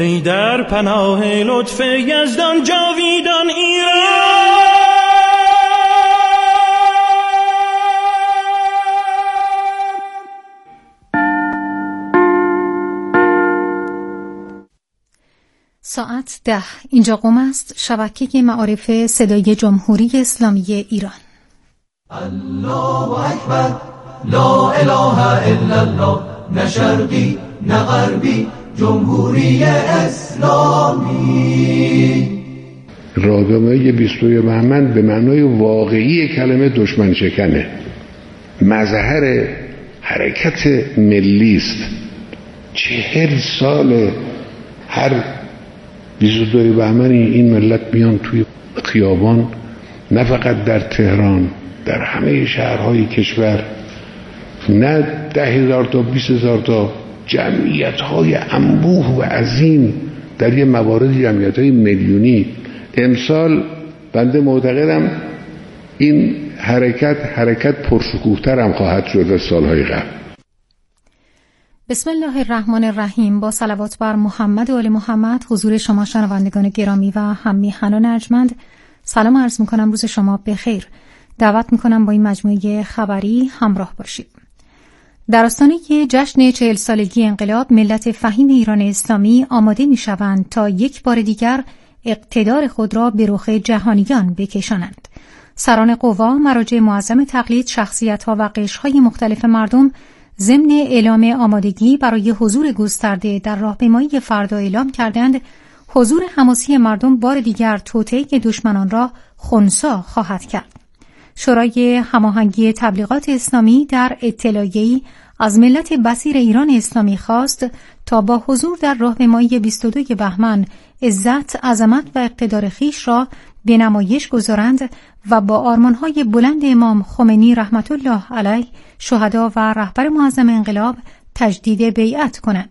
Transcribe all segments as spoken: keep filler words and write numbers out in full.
ای در پناه لطف یزدان جاویدان ایران. ساعت ده. اینجا قم است، شبکه معارف صدای جمهوری اسلامی ایران. الله اکبر، لا اله الا الله، نه شرقی نه غربی، جمهوری اسلامی. رادامه بیست و دو بهمن به معنای واقعی کلمه دشمن شکنه، مظهر حرکت ملی است. چهل سال هر بیست و دو بهمن این ملت میان توی خیابان، نه فقط در تهران، در همه شهرهای کشور، نه ده هزار تا بیست هزار تا، جمعیت‌های انبوه و عظیم، در یه موارد جمعیت‌های میلیونی. امسال بنده معتقدم این حرکت حرکت پرشکوه‌تر هم خواهد شد از سالهای قبل. بسم الله الرحمن الرحیم. با صلوات بر محمد و آل محمد حضور شما شنوندگان گرامی و هم میهنان ارجمند سلام عرض می‌کنم. روز شما بخیر. دعوت می‌کنم با این مجموعه خبری همراه باشید. در آستانه جشن چهل سالگی انقلاب، ملت فهیم ایران اسلامی آماده می‌شوند تا یک بار دیگر اقتدار خود را به رخ جهانیان بکشانند. سران قوا، مراجع معظم تقلید، شخصیت‌ها و قشرهای مختلف مردم ضمن اعلام آمادگی برای حضور گسترده در راهپیمایی فردا اعلام کردند حضور حماسی مردم بار دیگر توطئه دشمنان را خنثی خواهد کرد. شورای هماهنگی تبلیغات اسلامی در اطلاعیه‌ای از ملت بصیر ایران اسلامی خواست تا با حضور در راهپیمایی بیست و دو بهمن عزت، عظمت و اقتدار خویش را به نمایش گذارند و با آرمان‌های بلند امام خمینی رحمت الله علیه، شهدا و رهبر معظم انقلاب تجدید بیعت کنند.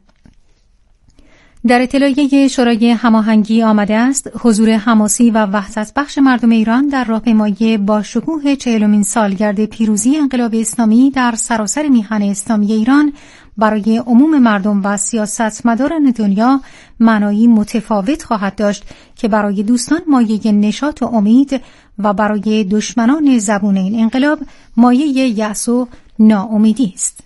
در اطلاعیه شورای هماهنگی آمده است حضور حماسی و وحدت بخش مردم ایران در راهپیمایی با شکوه چهلمین سالگرد پیروزی انقلاب اسلامی در سراسر میهن اسلامی ایران برای عموم مردم و سیاستمداران دنیا معنایی متفاوت خواهد داشت که برای دوستان مایه نشاط و امید و برای دشمنان زبون این انقلاب مایه یأس و ناامیدی است.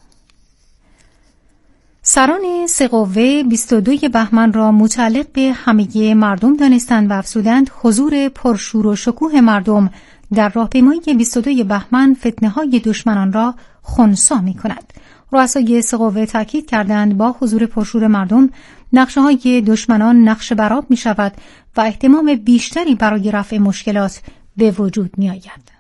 سران سه قوه بیست و دو بهمن را متعلق به همگی مردم دانستند و افزودند حضور پرشور و شکوه مردم در راهپیمایی بیست و دو بهمن فتنه‌های دشمنان را خنثی می‌کند. رؤسای سه قوه تاکید کردند با حضور پرشور مردم نقشه‌های دشمنان نقش برآب می‌شود و احتمام بیشتری برای رفع مشکلات به وجود می‌آید.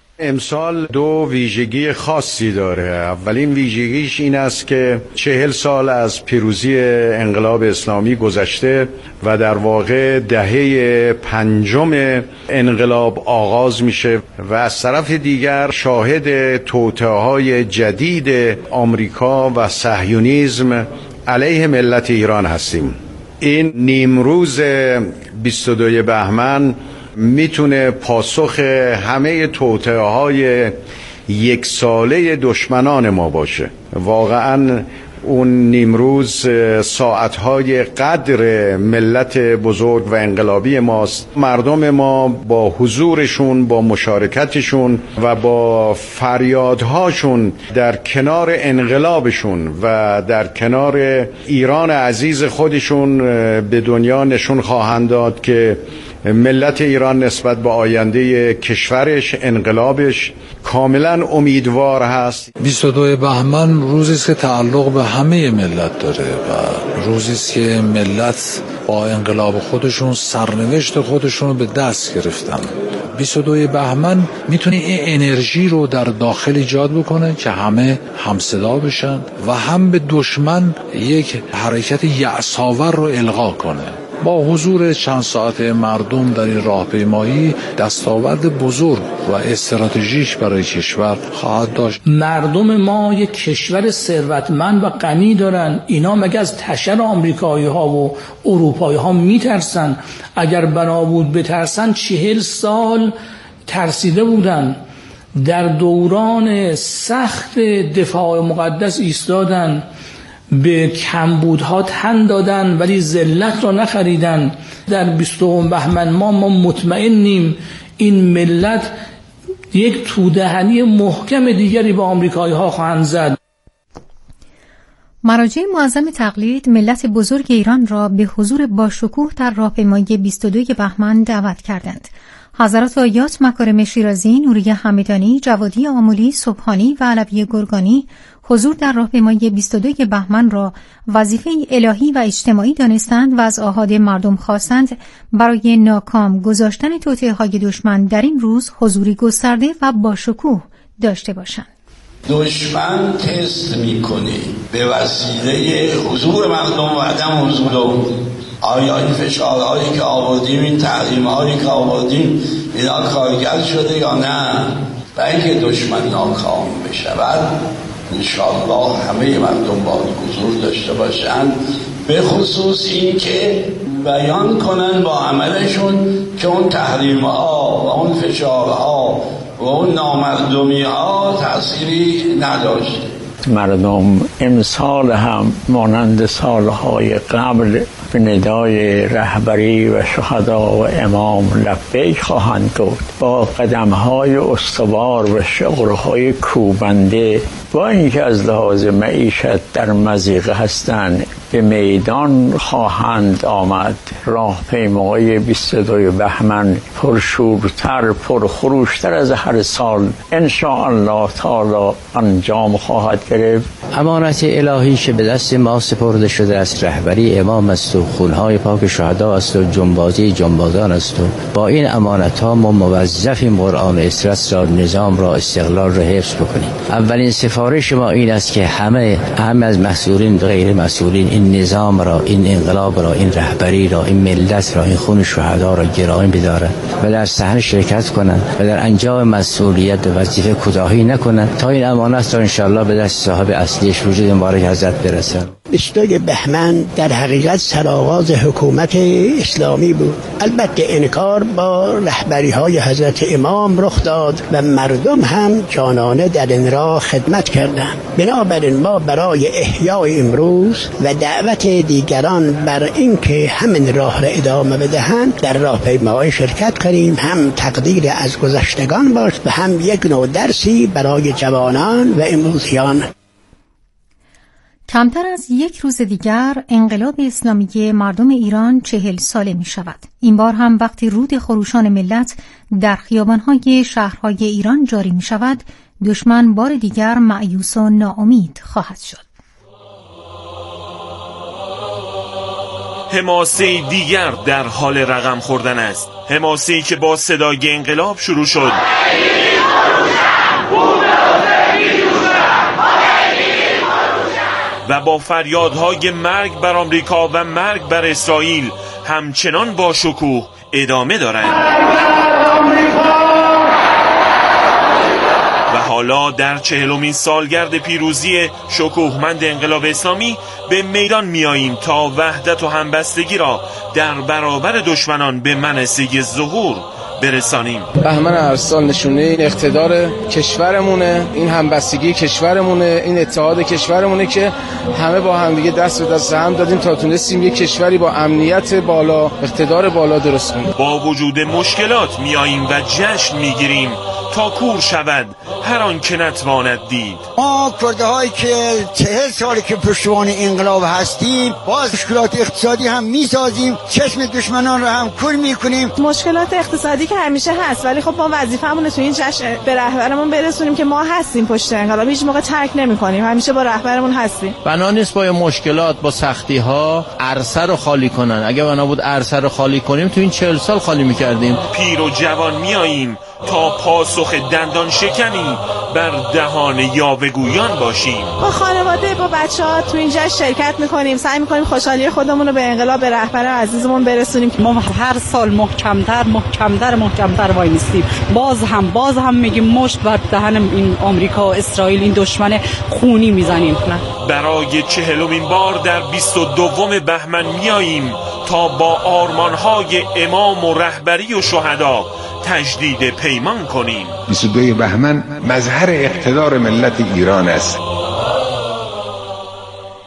امسال دو ویژگی خاصی داره. اولین ویژگیش این است که چهل سال از پیروزی انقلاب اسلامی گذشته و در واقع دهه پنجم انقلاب آغاز میشه و از طرف دیگر شاهد توطئه‌های جدید آمریکا و صهیونیسم علیه ملت ایران هستیم. این نیمروز بیست و دو بهمن میتونه پاسخ همه توطئه‌های یک ساله دشمنان ما باشه. واقعاً اون نیمروز ساعتهای قدر ملت بزرگ و انقلابی ماست. مردم ما با حضورشون، با مشارکتشون و با فریادهاشون در کنار انقلابشون و در کنار ایران عزیز خودشون به دنیا نشون خواهند داد که ملت ایران نسبت به آینده کشورش، انقلابش کاملا امیدوار هست. بیست و دو بهمن روزی است که تعلق به همه ملت داره و روزی است که ملت با انقلاب خودشون سرنوشت خودشون رو به دست گرفتن. بیست و دو بهمن میتونه این انرژی رو در داخل ایجاد بکنه که همه همصدا بشن و هم به دشمن یک حرکت یأس‌آور رو القا کنه. با حضور چند ساعته مردم در این راهپیمایی دستاورد بزرگ و استراتژیک برای کشور خواهد داشت. مردم ما یک کشور ثروتمند و غنی دارن. اینا مگه از تشر آمریکایی ها و اروپایی ها میترسن؟ اگر بنا بود بترسن چهل سال ترسیده بودن. در دوران سخت دفاع مقدس ایستادن به کمبودها تن دادن ولی ذلت را نخریدن. در بیستم بهمن ما ما مطمئنیم این ملت یک تودهنی محکم دیگری به آمریکایی‌ها خواهند زد. مراجع معظم تقلید ملت بزرگ ایران را به حضور باشکوه در راهپیمایی بیست و دو بهمن دعوت کردند. حضرات آیات مکارم شیرازی، نوری حمیدانی، جوادی آمولی، سبحانی و علوی گرگانی حضور در راهپیمایی بیست و دو بهمن را وظیفه الهی و اجتماعی دانستند و از آحاد مردم خواستند برای ناکام گذاشتن توطئه‌های دشمن در این روز حضوری گسترده و باشکوه داشته باشند. دشمن تست میکنه به وسیله حضور مردم و عدم حضور. آیا این فشارهایی که آوردیم، این تحریم‌هایی که آوردیم، اینا کارگر شده یا نه؟ و اینکه دشمن ناکام بشود انشاءالله همه مردم با حضور داشته باشند، به خصوص این که بیان کنن با عملشون که اون تحریم‌ها و اون فشارها و اون نامردمی ها تأثیری نداشته. مردم امسال هم مانند سالهای قبل به ندای رهبری و شهدا و امام لبیک خواهند گفت، با قدم‌های استوار و شغل‌های کوبنده. با اینکه از لحاظ معیشت در مضیقه هستند به میدان خواهند آمد. راهپیمایی بیست و دو بهمن پرشورتر، پرخروشتر از هر سال ان شاء الله تعالی انجام خواهد گرفت. امانت الهی که به دست ما سپرده شده است، رهبری امام است و خونهای پاک شهدا است و جنبازی جنبازان است و با این امانت ها ما موظفیم قرآن اسرت را، نظام را، استقلال را حفظ بکنیم. اولین سفارش ما این است که همه همه از مسئولین غیر مسئولین این نظام را، این انقلاب را، این رهبری را، این ملت را، این خون شهدا را گرامی بدارند و در صحنه شرکت کنند و در انجام مسئولیت و وظیفه کوتاهی نکنند تا این امانت را انشاءالله به دست صاحب اصلیش وجود مبارک حضرت برسند. بیست و دو بهمن در حقیقت سرآغاز حکومت اسلامی بود. البته انکار با رهبری های حضرت امام رخ داد و مردم هم جانانه در این راه خدمت کردند. بنابراین ما برای احیای امروز و دعوت دیگران بر اینکه همین راه را ادامه بدهند در راهپیمایی شرکت کنیم، هم تقدیر از گذشتگان باشد و هم یک نوع درسی برای جوانان و امروزیان. کمتر از یک روز دیگر انقلاب اسلامی مردم ایران چهل ساله می شود. این بار هم وقتی رود خروشان ملت در خیابان‌های شهرهای ایران جاری می شود، دشمن بار دیگر مایوس و ناامید خواهد شد. حماسه دیگر در حال رقم خوردن است. حماسه‌ای که با صدای انقلاب شروع شد و با فریادهای مرگ بر آمریکا و مرگ بر اسرائیل همچنان با شکوه ادامه دارند. و حالا در چهلمین سالگرد پیروزی شکوهمند انقلاب اسلامی به میدان میاییم تا وحدت و همبستگی را در برابر دشمنان به منصه ظهور برسانیم. بهمن هر سال نشونه این اقتدار کشورمونه، این همبستگی کشورمونه، این اتحاد کشورمونه که همه با هم دیگه دست به دست هم دادیم تا تونستیم یک کشوری با امنیت بالا، اقتدار بالا درست کنیم. با وجود مشکلات میاییم و جشن میگیریم تا کور شود هر آن که نتواند دید. ما کرده هایی که چهل سالی که پشتوان انقلاب هستیم، باز مشکلات اقتصادی هم میسازیم، چشم دشمنان رو هم کور میکنیم. مشکلات اقتصادی که همیشه هست، ولی خب ما وظیفه‌مونه تو این جشن به رهبرمون برسونیم که ما هستیم پشت انقلاب، هیچ موقع ترک نمی‌کنیم، همیشه با رهبرمون هستیم. بنا نیست با مشکلات، با سختی‌ها عرصه رو خالی کنن. اگه بنا بود عرصه رو خالی کنیم تو این چهل سال خالی می‌کردیم. پیر و جوان میاییم تا پاسخ دندان شکنی بر دهان یاوه‌گویان باشیم. با خانواده، با بچه‌ها تو این جشن شرکت می‌کنیم، سعی می‌کنیم خوشحالی خودمون رو به انقلاب، به رهبر عزیزمون برسونیم. ما هر سال محکم‌تر محکم‌تر محکم‌تر وای میستیم. باز هم باز هم میگیم مشت بر دهن این آمریکا و اسرائیل، این دشمن خونی میزنیم. برای چهلمین بار در بیست و دوم بهمن میاییم تا با آرمان‌های امام و رهبری و شهدا تجدید پیمان کنیم. بیست و دو بهمن مظهر اقتدار ملت ایران است.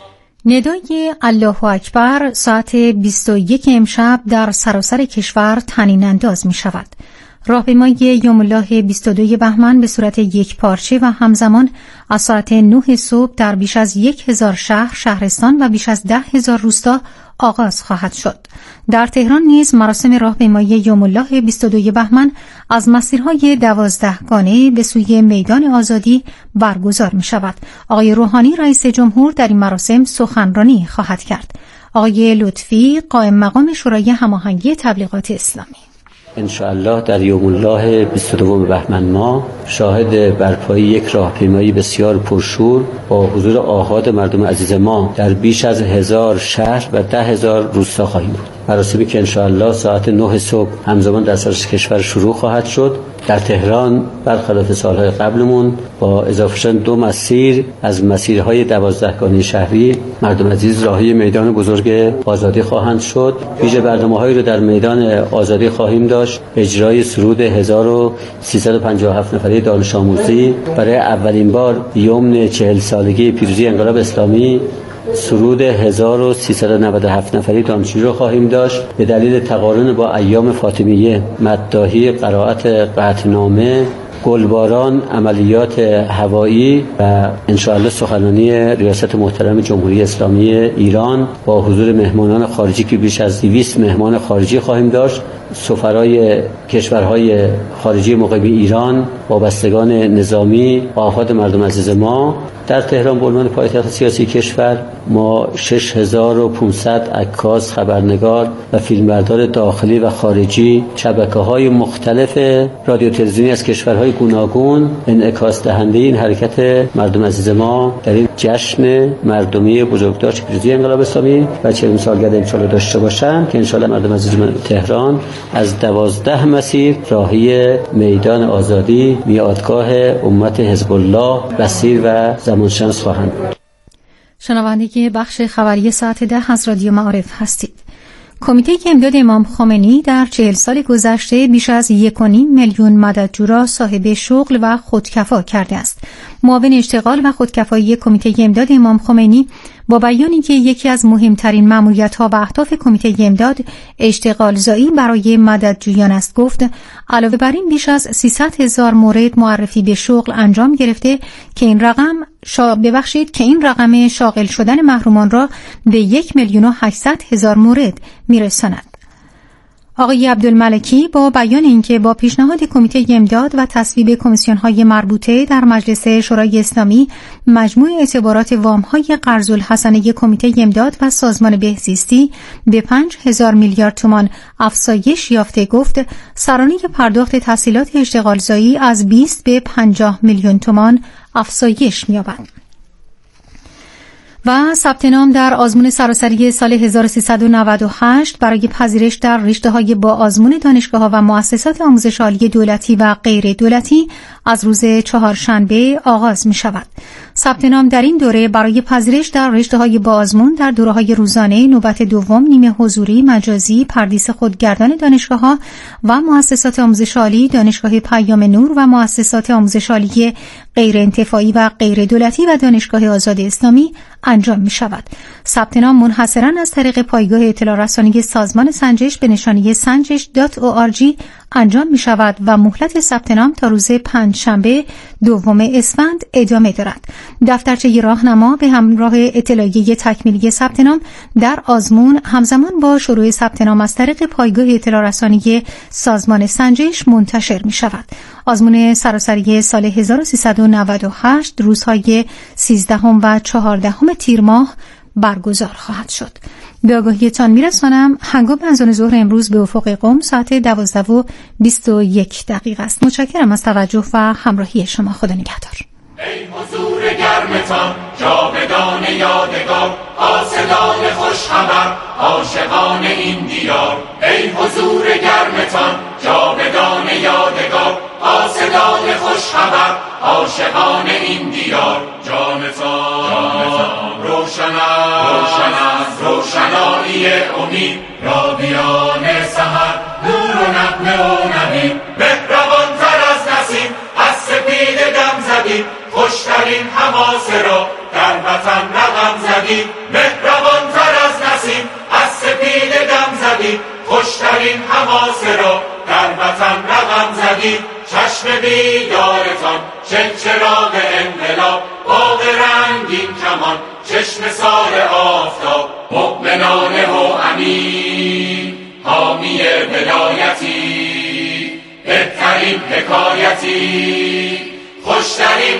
ندای الله اکبر ساعت بیست و یک امشب در سراسر کشور طنین انداز می شود. راهپیمایی یوم الله بیست و دو بهمن به صورت یک پارچه و همزمان از ساعت نه صبح در بیش از یک هزار شهر، شهرستان و بیش از ده هزار روستا آغاز خواهد شد. در تهران نیز مراسم راهپیمایی یوم الله بیست و دو بهمن از مسیرهای دوازده گانه به سوی میدان آزادی برگزار می شود. آقای روحانی رئیس جمهور در این مراسم سخنرانی خواهد کرد. آقای لطفی قائم مقام شورای هماهنگی تبلیغات اسلامی: انشاءالله در یوم الله بیست و دو بهمن ما شاهد برپایی یک راهپیمایی بسیار پرشور با حضور آحاد مردم عزیز ما در بیش از هزار شهر و ده هزار روستا خواهیم بود. مراسمی که انشاءالله ساعت نه صبح همزمان در سراسر کشور شروع خواهد شد. در تهران برخلاف سالهای قبلمون با اضافه شدن دو مسیر از مسیرهای دوازدهگانه شهری مردم عزیز راهی میدان بزرگ آزادی خواهند شد. ویژه برنامه‌هایی رو در میدان آزادی خواهیم داشت. اجرای سرود هزار و سیصد و پنجاه و هفت نفره دانش آموزی برای اولین بار یوم چهل سالگی پیروزی انقلاب اسلامی، سرود هزار و سیصد و نود و هفت نفری دانشجو رو خواهیم داشت. به دلیل تقارن با ایام فاطمیه، مداحی قرائت قطعنامه، گلباران، عملیات هوایی و انشاءالله سخنرانی ریاست محترم جمهوری اسلامی ایران با حضور مهمانان خارجی که بیش از دویست مهمان خارجی خواهیم داشت. سفرای کشورهای خارجی مقیم ایران، وابستگان نظامی، آحاد مردم عزیز ما در تهران به عنوان پایتخت سیاسی کشور. ما شش هزار و پانصد عکاس، خبرنگار و فیلمبردار داخلی و خارجی، شبکه‌های مختلف رادیو تلویزیونی از کشورهای گوناگون انعکاس دهنده این حرکت مردم عزیز ما در این جشن مردمی بزرگداشت پیروزی انقلاب اسلامی و چهلمین سالگرد انشاءالله داشته باشند که انشاءالله مردم عزیز تهران از دوازده مسیر راهی میدان آزادی، میادگاه امت حزب الله، بصیر و زمانشناس خواهند بود. شنونده بخش خبری ساعت ده از رادیو معارف هستید. کمیته امداد امام خمینی در چهل سال گذشته بیش از یک و نیم میلیون مددجو را صاحب شغل و خودکفا کرده است. معاون اشتغال و خودکفایی کمیته امداد امام خمینی با بیانی که یکی از مهمترین مأموریت‌ها و اهداف کمیته امداد اشتغال زایی برای مددجویان است گفت علاوه بر این بیش از سیصد هزار مورد معرفی به شغل انجام گرفته که این رقم شا... ببخشید که این رقم شاغل شدن محرومان را به یک میلیون و هشتصد هزار مورد میرساند. آقای عبدالملکی با بیان اینکه با پیشنهاد کمیته امداد و تصویب کمیسیون‌های مربوطه در مجلس شورای اسلامی مجموع اعتبارات وام‌های قرض الحسنه کمیته امداد و سازمان بهزیستی به پنج هزار میلیارد تومان افزایش یافته گفت سرانه پرداخت تسهیلات اشتغال زایی از بیست به پنجاه میلیون تومان افزایش می‌یابد. و ثبت نام در آزمون سراسری سال هزار و سیصد و نود و هشت برای پذیرش در رشته‌های با آزمون دانشگاه‌ها و مؤسسات آموزش عالی دولتی و غیر دولتی از روز چهارشنبه آغاز می‌شود. ثبت نام در این دوره برای پذیرش در رشته‌های با آزمون در دوره‌های روزانه، نوبت دوم، نیمه حضوری، مجازی، پردیس خودگردان دانشگاه‌ها و مؤسسات آموزش عالی، دانشگاه پیام نور و مؤسسات آموزش عالی غیر انتفاعی و غیر دولتی و دانشگاه آزاد اسلامی انجام می شود. ثبت نام منحصراً از طریق پایگاه اطلاع رسانی سازمان سنجش به نشانی سنجش دات او آر جی انجام می شود و مهلت ثبت نام تا روز پنج شنبه دوم اسفند ادامه دارد. دفترچه راهنما به همراه اطلاعیه تکمیلی ثبت نام در آزمون همزمان با شروع ثبت نام از طریق پایگاه اطلاع رسانی سازمان سنجش منتشر می شود. آزمون سراسری سال هزار و سیصد و نود و هشت روزهای سیزدهم و چهاردهم تیر ماه برگزار خواهد شد. به آگاهیتان میرسانم هنگام اذان ظهر امروز به افق قم ساعت دوازده و بیست و یک دقیقه است. متشکرم از توجه و همراهی شما. خدا نگهدار. ای حضور گرمتان جاودان یادگار، قاصدان خوش خبر عاشقان این دیار. ای حضور گرمتان جاودان یادگار، قاصدان خوش خبر عاشقان این دیار. جانتان جانتان روشن است روشن است روشنایی امید، رادیان سحر نور و نغمه و نوید. مهربان تر از نسیم از سپید دم زدید، خوشترین حماسه را در وطن رقم زدید. خوشترین حماسه را در وطن رقم زدید. چشم بیدارتان چه چراغ انقلاب، باغ رنگین کمان چشم سار آفتاب. مؤمنانه و امین حامی ولایتی، بهترین حکایتی خوشترین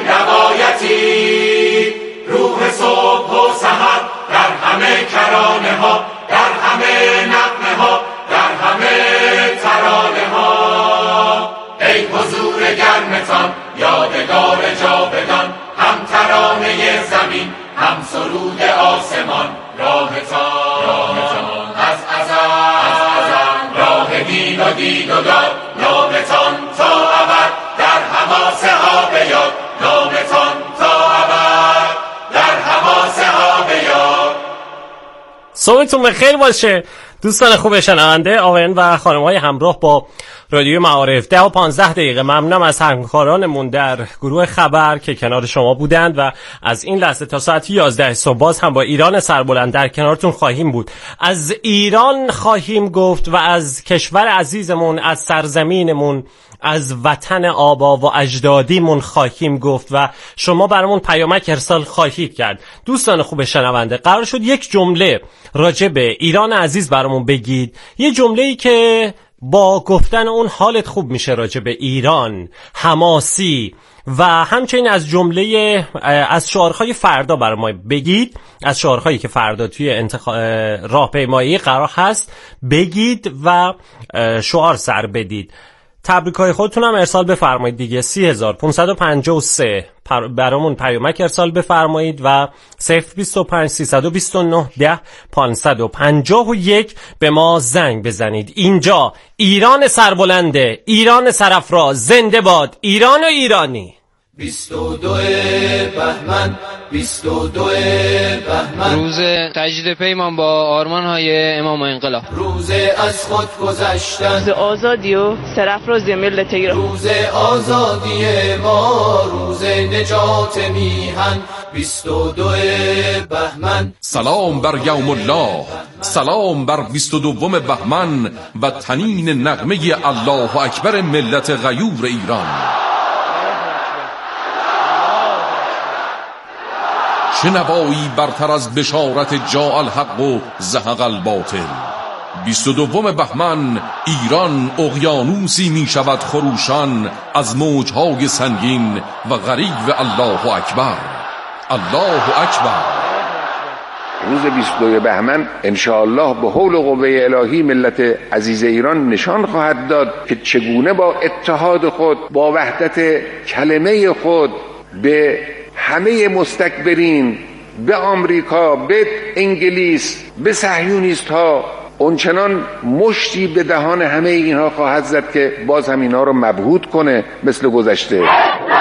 روایتی. روح صبح و سحر در همه کرانه ها، در همه نغمه ها، در همه ترانه ها. ای حضور گرمتان یادگار جاودان، هم ترانه زمین هم سرود آسمان. راهتان راهتان از ازل، راه دین و دیدگار. نامتان تا ابد در حماسه ها بیاد، نامتان تا ابد در حماسه ها بیاد. صبحتون بخیر باشه دوستان خوب شنونده، آقایان و خانم‌های همراه با رادیو معارف. ده و پانزده دقیقه ممنونم از همکارانمون در گروه خبر که کنار شما بودند و از این لحظه تا ساعت یازده صبح باز هم با ایران سربلند در کنارتون خواهیم بود. از ایران خواهیم گفت و از کشور عزیزمون، از سرزمینمون، از وطن آبا و اجدادیمون خواهیم گفت و شما برامون پیامک ارسال خواهید کرد. دوستان خوب شنونده، قرار شد یک جمله راجع به ایران عزیز برامون بگید، یه جمله‌ای که با گفتن اون حالت خوب میشه راجع به ایران، حماسی و همچنین از جمله از شعارهای فردا برای بگید، از شعارهایی که فردا توی انتخاب راهپیمایی قرار هست بگید و شعار سر بدید. تبریک‌های خودتون هم ارسال بفرمایید دیگه. سی هزار پانصد و پنجاه و سه برامون پیامک ارسال بفرمایید و صفر بیست و پنج سیصد و بیست و نه ده پانصد و پنجاه و یک به ما زنگ بزنید. اینجا ایران سربلنده، ایران سرافراز، زنده باد ایران و ایرانی. بیست و دو بهمن، بیست و دو بهمن، روز تجدید پیمان با آرمان‌های امام انقلاب، روز از خود گذشتن، روز آزادی و سرافرازی ملت ایران، روز آزادی ما، روز نجات میهن. بیست و دو بهمن، سلام بر یوم الله، سلام بر بیست و دوم بهمن و تنین نغمه الله اکبر ملت غیور ایران. چه نوایی برتر از بشارت جاء الحق و زهق الباطل. بیست و دوم بهمن ایران اقیانوسی می شود خروشان از موجهای سنگین و غریب الله اکبر، الله اکبر. روز بیست و دو بهمن انشاءالله به حول و قوه الهی ملت عزیز ایران نشان خواهد داد که چگونه با اتحاد خود، با وحدت کلمه خود به همه مستکبرین، به آمریکا، به انگلیس، به صهیونیست ها اونچنان مشتی به دهان همه اینها خواهد زد که باز هم اینها رو مبهوت کنه مثل گذشته. ای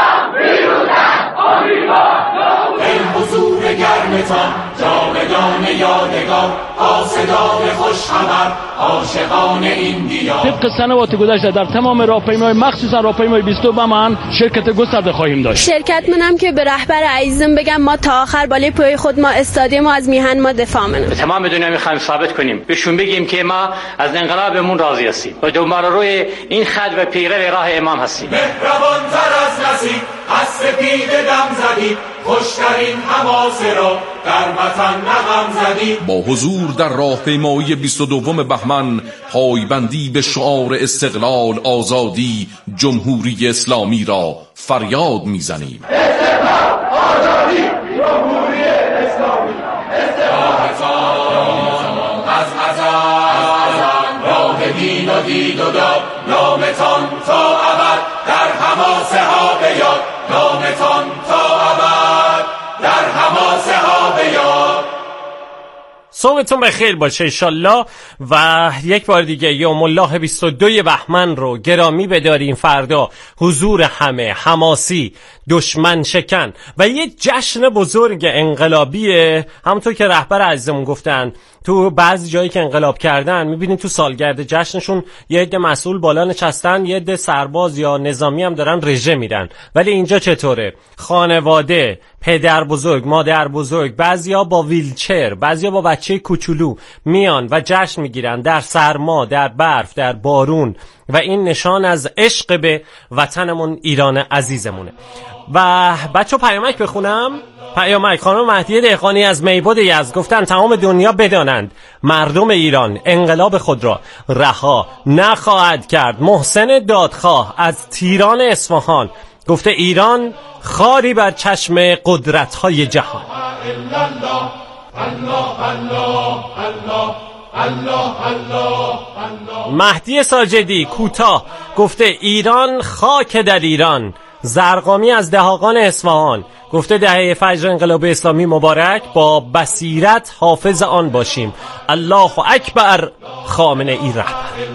حضور گرمتان جاودان یادگار، حاسدان خوش خبر عاشقان این دیار. طبق سنوات گذشته در تمام راهپیمایی مخصوصا راهپیمایی بیست و دو بهمن شرکت گسترده خواهیم داشت. شرکت منم که به رهبر عزیزم بگم ما تا آخر بالای پای خود ما استادیم و از میهن ما دفاع منم. به تمام دنیا میخوایم ثابت کنیم، بهشون بگیم که ما از انقلابمون راضی هستیم و دنبال روی این خط و پیرو راه امام هستیم. مهربان تر از نسیم از سپید دم زدید، خوشترین حماسه را در وطن نغم زدید. با حضور در راهپیمایی بیست و دوم بهمن پایبندی به شعار استقلال، آزادی، جمهوری اسلامی را فریاد میزنیم. استقلال، آزادی، جمهوری اسلامی. راهتان از ازل، راه دین و دیدگار. نامتان تا ابد در حماسه ها بیاد، نامتان تا ابد در حماسه ها بیاد. صبحتون بخیر باشه انشالله و یک بار دیگه یوم الله بیست و دو بهمن رو گرامی بداریم. فردا حضور همه حماسی دشمن شکن و یه جشن بزرگ انقلابیه. همونطور که رهبر عزیزمون گفتن تو بعضی جایی که انقلاب کردن میبینید تو سالگرد جشنشون یه عده مسئول بالا نشستن، یه عده سرباز یا نظامی هم دارن رژه میدن. ولی اینجا چطوره؟ خانواده، پدر بزرگ، مادر بزرگ، بعضیا با ویلچر، بعضیا با بچه کوچولو میان و جشن میگیرن در سرما، در برف، در بارون و این نشان از عشق به وطنمون ایران عزیزمونه. و بچه پیامک بخونم. پیامک خانم مهدیه دهقانی از میبود یزد گفتن تمام دنیا بدانند مردم ایران انقلاب خود را رها نخواهد کرد. محسن دادخواه از تیران اصفهان گفته ایران خاری بر چشم قدرت‌های جهان. مهدی ساجدی کوتاه گفته ایران خاک در ایران. زرقامی از دهاقان اصفهان گفته دهه فجر انقلاب اسلامی مبارک، با بصیرت حافظ آن باشیم. الله اکبر. خامنه ای رهبر.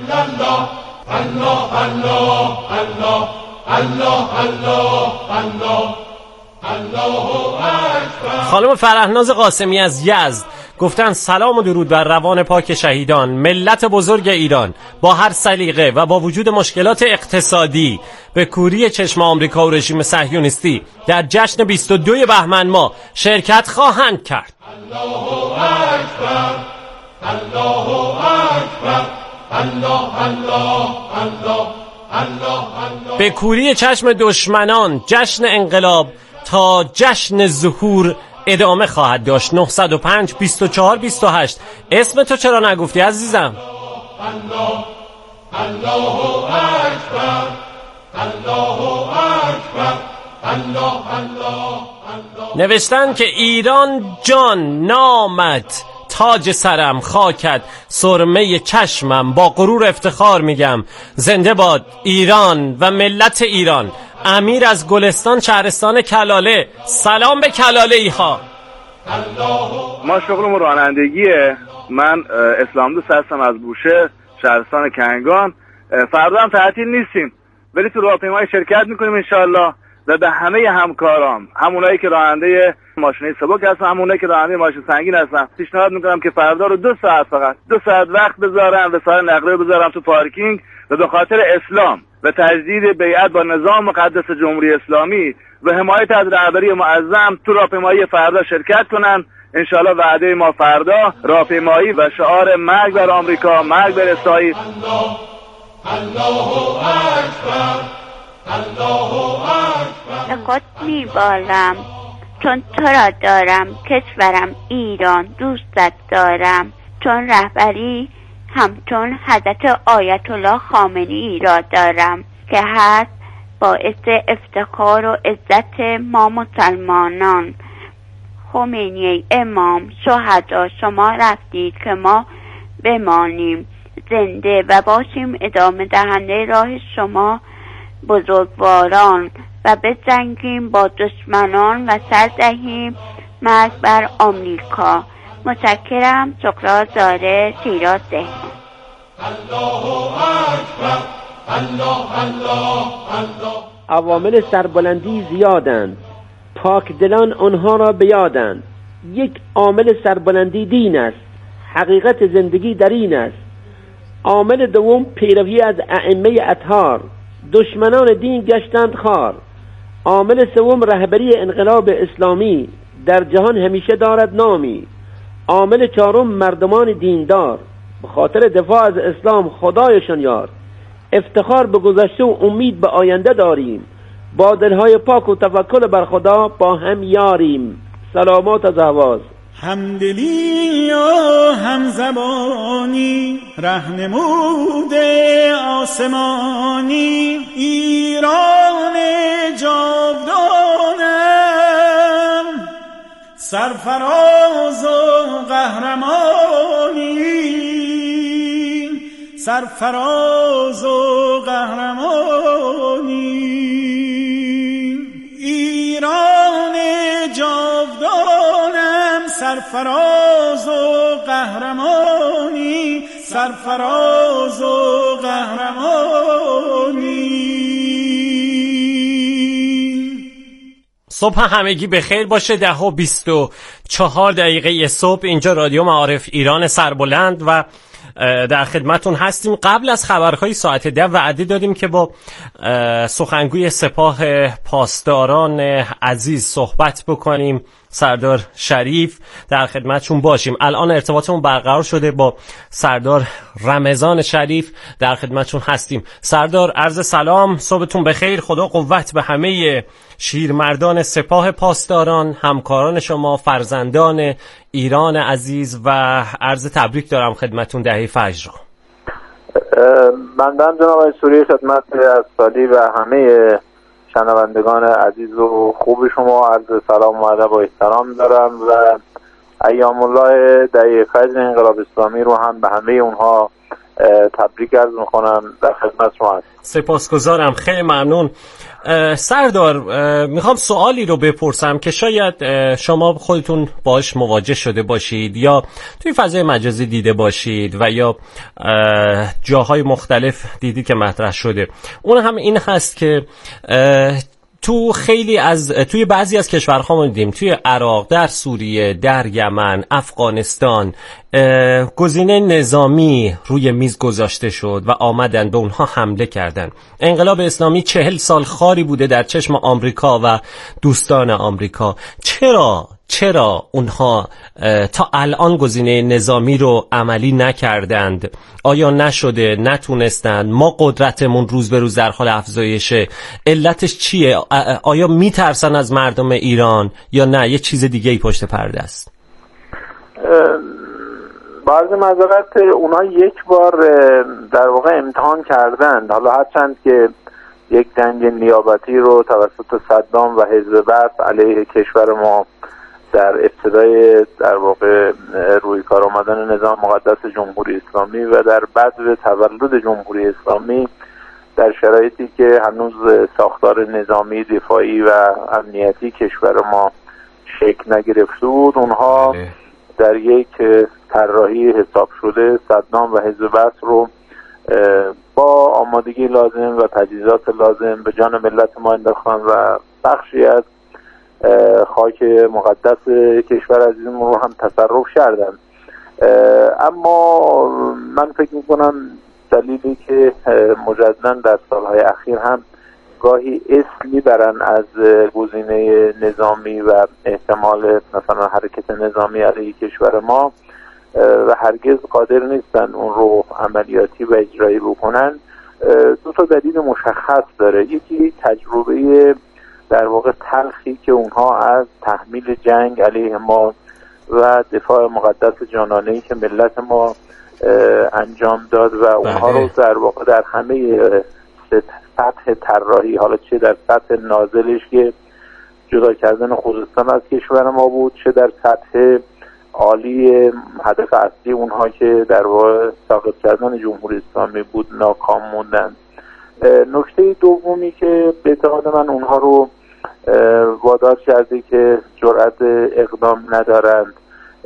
الله الله الله الله الله الله اکبر. خانم فرهناز قاسمی از یزد گفتن سلام و درود بر روان پاک شهیدان. ملت بزرگ ایران با هر سلیقه و با وجود مشکلات اقتصادی به کوری چشم آمریکا و رژیم صهیونیستی در جشن بیست و دو بهمن ماه شرکت خواهند کرد. الله اکبر. الله اکبر. الله الله الله الله. به کوری چشم دشمنان جشن انقلاب تا جشن ظهور ادامه خواهد داشت. نه صد و پنج بیست و چهار بیست و هشت. اسم تو چرا نگفتی عزیزم؟ الله الله اکبر. الله اکبر. الله الله. نوشتن که ایران جان نامت، تاج سرم خاکت، سرمه چشمم، با غرور افتخار میگم زنده باد ایران و ملت ایران. امیر از گلستان شهرستان کلاله، سلام به کلاله ای ها. ما شغلمون رانندگیه. من اسلام دوست هستم از بوشهر شهرستان کنگان. فردا هم تعطیل نیستیم ولی تو راهپیمایی شرکت میکنیم انشالله و به همه همکارام، همونایی که راننده ماشین سبک هستن، همونایی که راننده ماشین سنگین هستن، پیشنهاد میکنم که فردا رو دو ساعت فقط دو ساعت وقت بذارن، وسایل نقلیه بذارن تو پارکینگ و به خاطر اسلام و تجدید بیعت با نظام مقدس جمهوری اسلامی و حمایت از رهبری معظم تو راهپیمایی فردا شرکت کنن. انشالله وعده ما فردا راهپیمایی و شعار مرگ بر آمریکا، مرگ بر اسرائیل. الله اکبر. الله اکبر. خود میبالم چون تو را دارم، کشورم ایران دوستت دارم، چون رهبری همچون حضرت آیت الله خامنه‌ای را دارم که هست باعث افتخار و عزت ما مسلمانان. خمینی امام شهدا شما رفتید که ما بمانیم زنده و باشیم ادامه دهنده راه شما بزرگواران و بجنگیم با دشمنان و سر دهیم مرگ بر آمریکا. متشکرم. شکرا زاره شیراز دهیم. الله اکبر. الله الله الله. عوامل سربلندی زیادند، پاک دلان آنها را بیادند. یک عامل سربلندی دین است، حقیقت زندگی در این است. عامل دوم پیروی از ائمه اطهار، دشمنان دین گشتند خار. عامل سوم رهبری انقلاب اسلامی، در جهان همیشه دارد نامی. عامل چهارم مردمان دیندار، به خاطر دفاع از اسلام خدایشان یار. افتخار به گذشته و امید به آینده داریم، با دلهای پاک و توکل بر خدا با هم یاریم. سلامات از اهواز. همدلی و همزبانی، رهنمود آسمانی، ایران جاودانم، سرفراز و قهرمانی، سرفراز و قهرمانی، ایران جاودانم، سرفراز و قهرمانی، سرفراز و قهرمانی. صبح همگی به خیر باشه. ده و بیست و چهار دقیقه صبح اینجا رادیو معارف ایران سربلند و در خدمتون هستیم. قبل از خبرهای ساعت ده وعده دادیم که با سخنگوی سپاه پاسداران عزیز صحبت بکنیم، سردار شریف، در خدمتشون باشیم. الان ارتباطمون برقرار شده با سردار رمضان شریف، در خدمتشون هستیم. سردار عرض سلام، صبحتون بخیر، خدا قوت به همه شیرمردان سپاه پاسداران، همکاران شما، فرزندان ایران عزیز و عرض تبریک دارم خدمتون دهه فجر. بندم جناب آقای سوری خدمت از سالی و همه شنوندگان عزیز و خوب شما عرض سلام و ادب و احترام دارم و ایام الله دهه فجر انقلاب اسلامی رو هم به همه اونها تبریک عرض میکنم، در خدمت شما هستم. سپاسگزارم، خیلی ممنون. سردار، میخوام سوالی رو بپرسم که شاید شما خودتون باهاش مواجه شده باشید یا توی فضای مجازی دیده باشید و یا جاهای مختلف دیدی که مطرح شده. اون هم این هست که تو خیلی از توی بعضی از کشورها ما دیدیم، توی عراق، در سوریه، در یمن، افغانستان گزینه نظامی روی میز گذاشته شد و آمدن به اونها حمله کردن. انقلاب اسلامی چهل سال خاری بوده در چشم آمریکا و دوستان آمریکا. چرا چرا اونها تا الان گزینه نظامی رو عملی نکردند؟ آیا نشده، نتونستند؟ ما قدرتمون روز به روز در حال افزایشه. علتش چیه؟ آیا میترسن از مردم ایران یا نه یه چیز دیگه ای پشت پرده است؟ بعض معذرت اونها یک بار در واقع امتحان کردند، حالا هرچند که یک جنگ نیابتی رو توسط صدام و حزب بعث علیه کشور ما در ابتدای در واقع روی کار آمدن نظام مقدس جمهوری اسلامی و در بعد تولد جمهوری اسلامی در شرایطی که هنوز ساختار نظامی، دفاعی و امنیتی کشور ما شکل نگرفته بود، اونها در یک طراحی حساب شده صدام و حزب بعث رو با آمادگی لازم و تجهیزات لازم به جان ملت ما انداختن و بخشی از خاک مقدس کشور عزیزمون رو هم تصرف کردن. اما من فکر میکنم دلیلی که مجددا در سالهای اخیر هم گاهی اسم میبرن از گزینه نظامی و احتمال مثلا حرکت نظامی علیه کشور ما و هرگز قادر نیستن اون رو عملیاتی و اجرایی بکنن، دو تا دلیل مشخص داره. یکی تجربه در واقع تلخی که اونها از تحمیل جنگ علیه ما و دفاع مقدس جانانه‌ای که ملت ما انجام داد و اونها رو در واقع در همه سطح طراحی، حالا چه در سطح نازلش که جدا کردن خوزستان از کشور ما بود، چه در سطح عالی هدف اصلی اونها که در واقع ساقط کردن جمهوری اسلامی بود، ناکام موندن. نکته دومی که به اعتقاد من اونها رو وادار کرده که جرأت اقدام ندارند،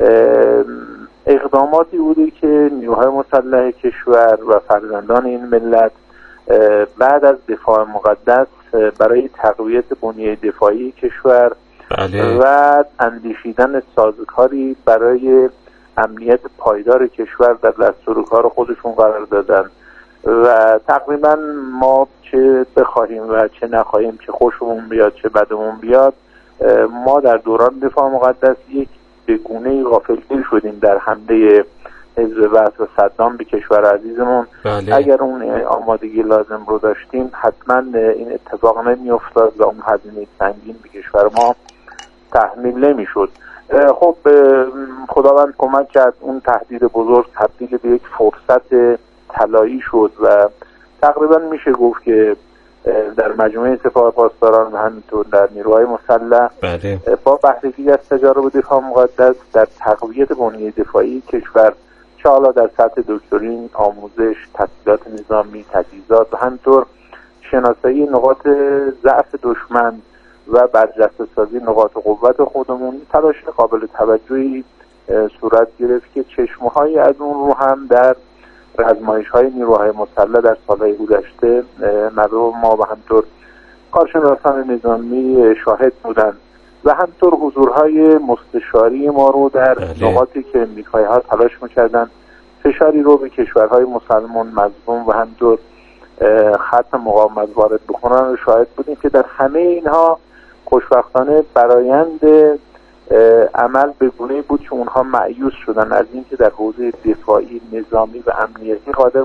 اقداماتی بوده که نیروهای مسلح کشور و فرزندان این ملت بعد از دفاع مقدس برای تقویت بنیه دفاعی کشور بله. و اندیشیدن سازوکاری برای امنیت پایدار کشور در دستور کار خودشون قرار دادن و تقریبا ما چه بخواهیم و چه نخواهیم، چه خوشمون بیاد چه بدمون بیاد، ما در دوران دفاع مقدس یک به گونه‌ای غافلگیر شدیم در حمله حزب بعث و صدام به کشور عزیزمون. بله. اگر اون آمادگی لازم رو داشتیم حتما این اتفاق نمی افتاد و اون هزینه سنگین به کشور ما تحمیل نمی شد. خب خداوند کمک کرد، اون تهدید بزرگ تبدیل به یک فرصت طلایی شد و تقریبا میشه گفت که در مجموعه سپاه پاسداران و همینطور در نیروهای مسلح بله. با بهره‌گیری از تجارب دفاع مقدس در تقویت بنیه دفاعی کشور، چه حالا در سطح دکترین، آموزش، تسهیلات نظامی، تجهیزات و همینطور شناسایی نقاط ضعف دشمن و برجسته سازی نقاط قوت خودمون، تلاش قابل توجهی صورت گرفت که چشمه‌هایی از اون رو هم در آزمایش‌های نیروهای مسلح در سالهای گذشته مردم ما و همینطور کارشناسان نظامی شاهد بودند و همطور حضورهای مستشاری ما رو در نقاطی که امریکایی ها تلاش میکردن فشاری رو به کشورهای مسلمان مظلوم و همطور خط مقاومت وارد بکنن رو شاهد بودیم که در همه اینها خوشبختانه برآیند عمل به گونه‌ای بود که اونها مأیوس شدن از اینکه در حوزه دفاعی، نظامی و امنیتی قادر